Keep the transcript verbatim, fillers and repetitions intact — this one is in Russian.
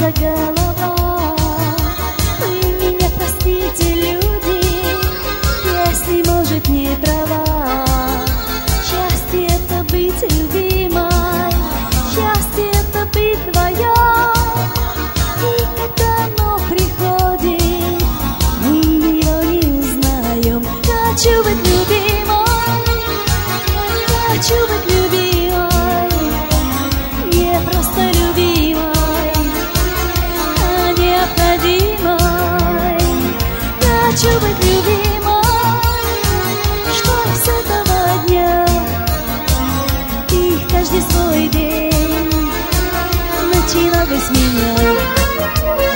разболелась голова. Вы меня простите, люди, если, может, не права. Счастье — это быть любимой, счастье — это быть твоя. И когда оно приходит, мы его не узнаем. Хочу быть любимой, хочу быть любимой, не просто любимой, а необходимой. Хочу быть любимой, что с этого дня и каждый свой день начинал бы с меня.